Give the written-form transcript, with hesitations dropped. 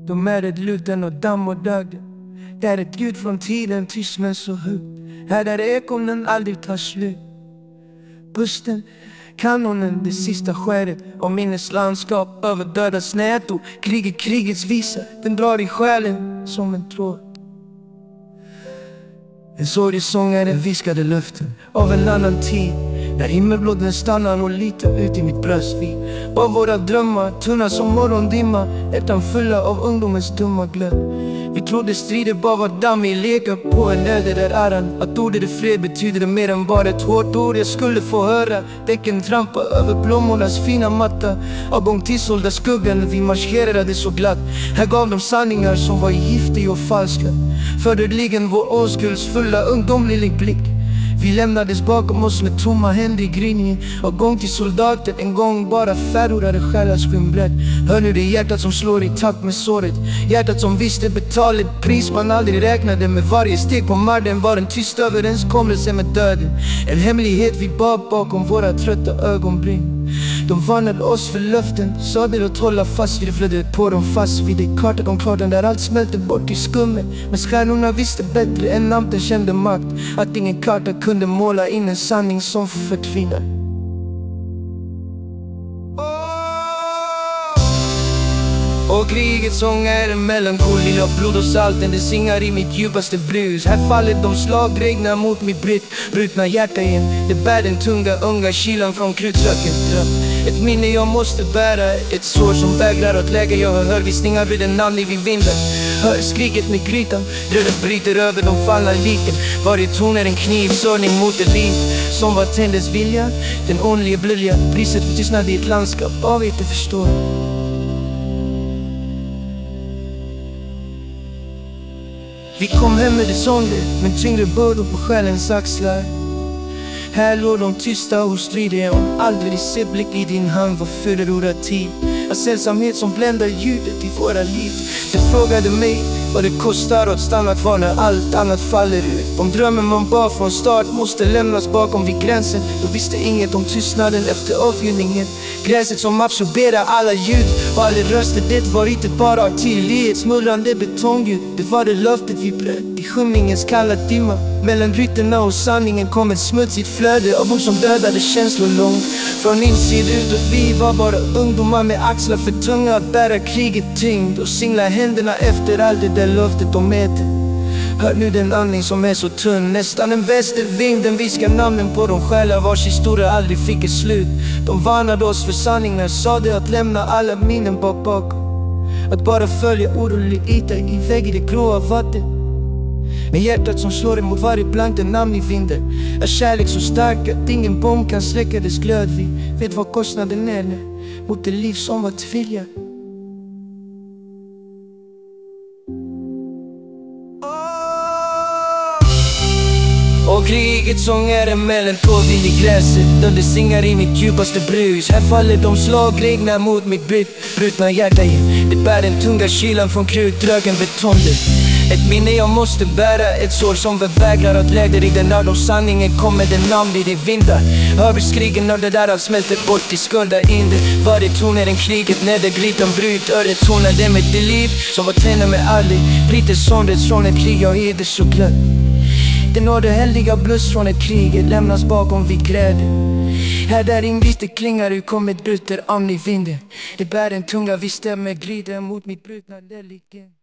De är ett luten och damm och döden. Det är ett ljud från tiden, tyst men så högt. Här där ekonen aldrig tar slut. Busten, kanonen, det sista skäret och minneslandskap över dödas nät och krigets visa. Den drar i själen som en tråd. En sorglig sångare viskade löften av en annan tid, när himmelblåden stannar och litar ut i mitt bröst. Vi var våra drömmar, tunna som morgondimma, hjärtan fulla av ungdomens dumma glöd. Vi trodde strider bara var dammig lekar på en öde där äran att ordet är fred betyder det mer än bara ett hårt ord. Jag skulle få höra däcken trampa över blommornas fina matta. Avgång till sålda skuggan, vi marscherade så glatt. Här gav de sanningar som var giftiga och falska. Fördödligen vår oskuldsfulla ungdomlig blick. Vi lämnades bakom oss med tomma händer i gryningen. Avgång till soldater, en gång bara förlorade själars skimbrett. Hör nu det hjärtat som slår i takt med såret. Hjärtat som visste betala ett pris man aldrig räknade med. Varje steg på marden var en tyst överenskommelse med döden. En hemlighet vi bar bakom våra trötta ögonbryn. De varnade oss för löften, sade att hålla fast vid det, flödet på dem fast vid det. Kartan klart där allt smälter bort i skummet. Men stjärnorna visste bättre än natten kände makt, att ingen karta kunde måla in en sanning som förtvinar. Och krigets sång är en melankoli av blod och salten. Det singar i mitt djupaste brus. Här faller de slag, regnar mot mitt brutna hjärta igen. Det bär den tunga, unga kylan från krutrökens dröm. Ett minne jag måste bära, ett sår som vägrar att lägga. Jag hör viskningar vid en namn i vinden. Hör skriket med grytan, döden bryter över de fallna liken. Varje ton är en knivsörning mot ett liv som var tändes vilja. Den onliga blöja, priset för tystnad i ett landskap av inte förstår. Vi kom hem med det sånger, men tyngre bördor på själens axlar. Här låg de tysta och stridiga om aldrig se blick i din hand var förlorad tid. En sällsamhet som bländar ljudet i våra liv. Det frågade mig vad det kostar att stanna kvar när allt annat faller ut. Om drömmen man bar från start måste lämnas bakom vid gränsen. Då visste inget om tystnaden efter avgivningen. Gräset som absorberar alla ljud och alla röster, det var inte bara artilleriet. Smullrande betongljud, det var det löftet vi bröt i skymningens kalla dimma. Mellan rytterna och sanningen kom ett smutsigt flöde av ord som dödade känslor långt från insid utåt. Vi var bara ungdomar med axlar för tunga att bära kriget tyngd och singla händerna efter allt det där löftet de mäter. Hör nu den andning som är så tunn, nästan en västervind. Den viskar namnen på de själar vars historia aldrig fick ett slut. De varnade oss för sanningar, sade att lämna alla minnen bakom. Att bara följa orolig yta iväg i det gråa vatten. Med hjärtat som slår emot varje blankt namn i vinden. Är kärlek så stark att ingen bomb kan släcka dess glöd. Vi vet vad kostnaden är mot det liv som var tvilja. Och krigets sång är en melankoli i gräset, där det singar i mitt djupaste brus. Här faller de slag, regnar mot mitt brutna hjärta igen. Det bär den tunga kylan från krutröken betongde. Ett minne jag måste bära, ett sår som vägrar att lägga i den när sanningen kommer den namn i det vindar. Hör skriken när det där allt smälter bort i skulda in det. Varje ton är en kriget när det grytan bryter. Det tonade med det liv som var tända med aldrig. Bryter sondet från ett krig jag heder så glöd. Det når det helliga blöss från ett krig, lämnas bakom vid gräden. Här där invite klingar ur kom ett bruter amn i vinden. Det bär en tunga vi stämmer glider mot mitt brutna deliken.